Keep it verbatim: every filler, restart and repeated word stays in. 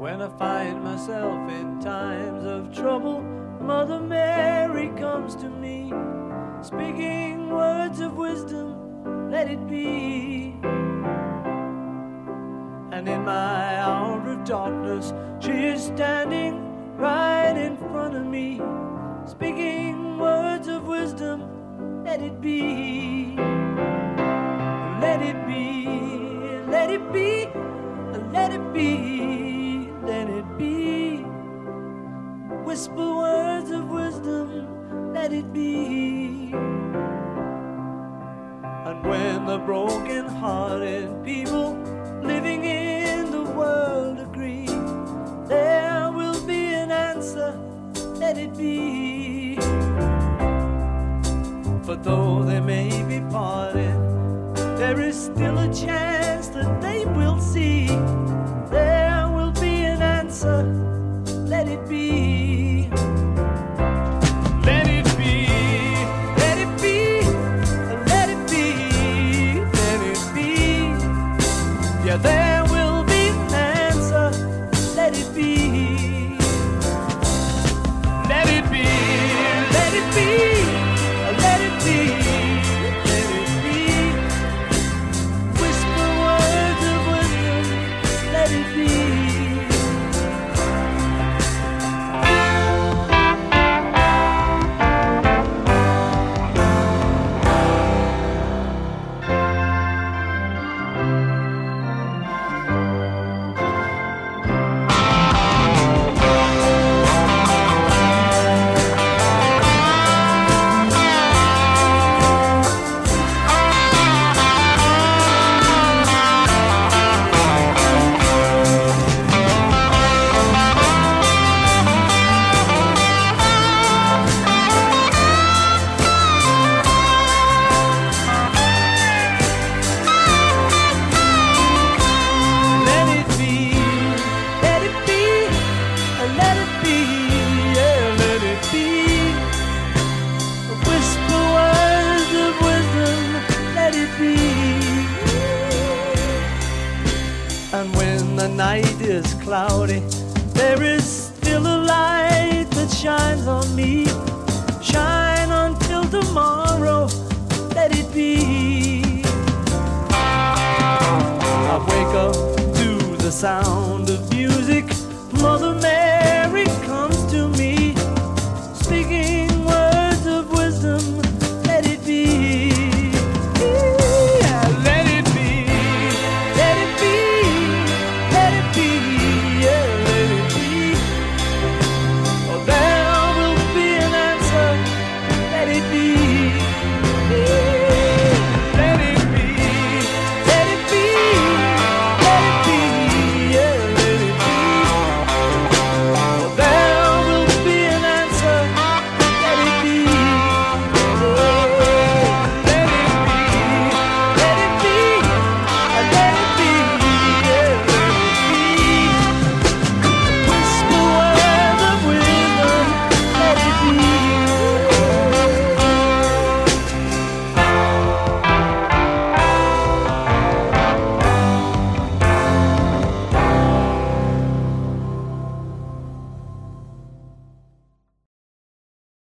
When I find myself in times of trouble, Mother Mary comes to me, speaking words of wisdom, let it be. And in my hour of darkness, she is standing right in front of me, speaking words of wisdom, let it be. Let it be, let it be, let it be, let it be. Whisper words of wisdom, let it be. And when the broken-hearted people living in the world agree, there will be an answer, let it be. But though they may be parted, there is still a chance that they will see. There will be an answer, let it be. Let it be, let it be, let it be, let it be. Yeah, there will be an answer, let it be. Let it be, let it be, let it be, let it be. Whisper words of wisdom, let it be. And when the night is cloudy, there is